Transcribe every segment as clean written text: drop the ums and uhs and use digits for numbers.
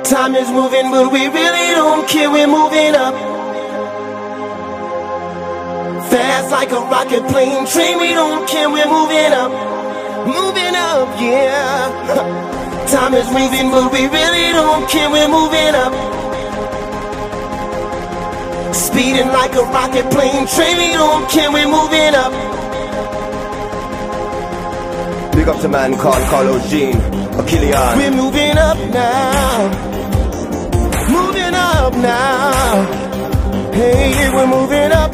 Time is moving, but we really don't care. We're moving up, fast like a rocket plane train. We don't care. We're moving up, yeah. Time is moving, but we really don't care. We're moving up, speeding like a rocket plane train. We don't care. We're moving up. Big up to man called Carlo Jean, Killian. We're moving up now, moving up now. Hey, we're moving up,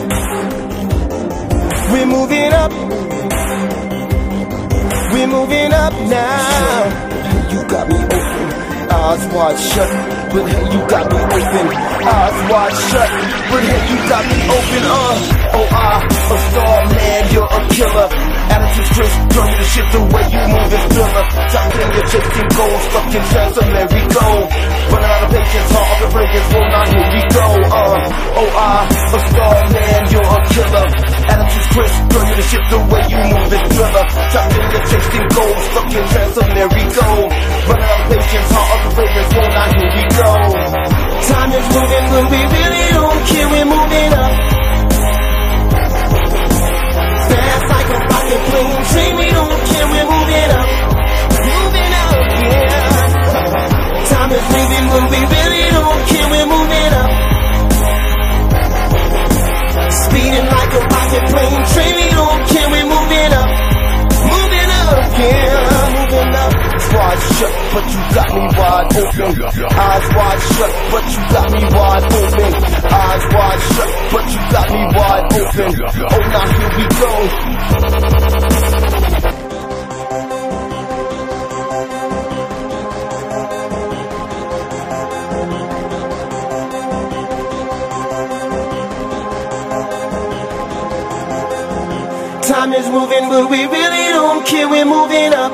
we're moving up, we're moving up now. You got me open, eyes wide shut, but hey, you got me open. Eyes wide shut, but hey, you got me open. A star man, you're a killer. Attitude crisp, turn you to shit the way you move is thriller. Top finger chasing gold, stuck in trance, so let me go. Running out of patience, heart of the fragrance, well now here we go. A star man, you're a killer. Attitude crisp, turn you to shit the way you move is thriller. Top finger chasing gold, stuck in trance, so there we go. Running out of patience, heart of the fragrance, well now here we go. Time is moving, but we really don't care. We're moving up, fast like a rocket plane train. We don't care. We're moving up, yeah. Time is moving, but we really don't care. We're moving up, speeding like a rocket plane train. We don't care. We're moving up, yeah. Moving up. Eyes wide shut, but you got me wide open. Eyes wide shut, but you got me wide open. Eyes wide shut, but you got me wide open. Oh, now here we go. Time is moving, but we really don't care. We're moving up,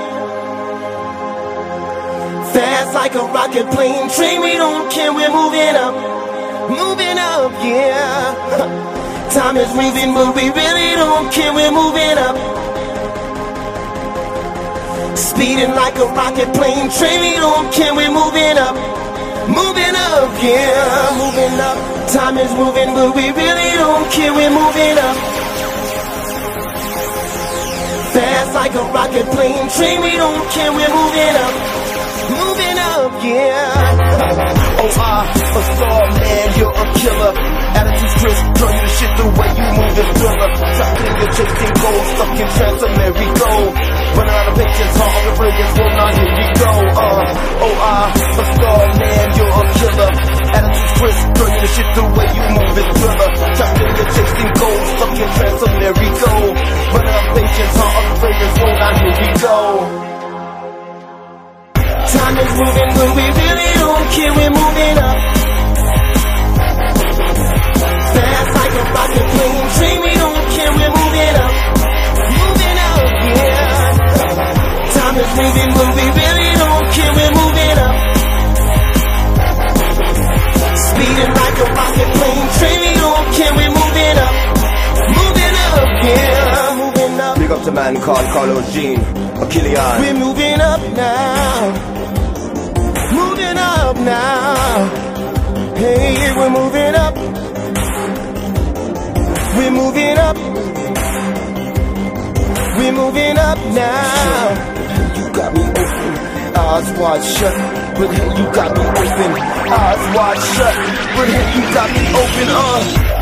fast like a rocket plane train. We don't care. We're moving up, yeah. Time is moving, but we really don't care. We're moving up, speeding like a rocket plane train. We don't care. We're moving up, yeah. Moving up. Time is moving, but we really don't care. We're moving up, fast like a rocket plane train. We don't care. We're moving up, yeah. A star man, you're a killer. Attitude crisp, turn you to shit the way you move is thriller. Top finger chasing gold, stuck in trance, so there we go. Running out of patience, heart of the fragrance, well now here we go. A star man, you're a killer. Attitude crisp, turn you to shit the way you move is thriller. Top finger chasing gold, stuck in trance, so there we go. Running out of patience, heart of the fragrance, well now here we go. Time is moving, but we really don't care. We're moving up, fast like a rocket plane train. We don't care. We're moving up, yeah. Time is moving, but we really don't care. We're moving up, speeding like a rocket plane train. We don't care. We're moving up, yeah. Moving up. Big up to man called Carlo Jean, Killian. We're moving up now, moving up now. Hey, we're moving up, we're moving up, we're moving up now. You got me open, eyes wide shut, but hey, you got me open. Eyes wide shut, but hey, you got me open.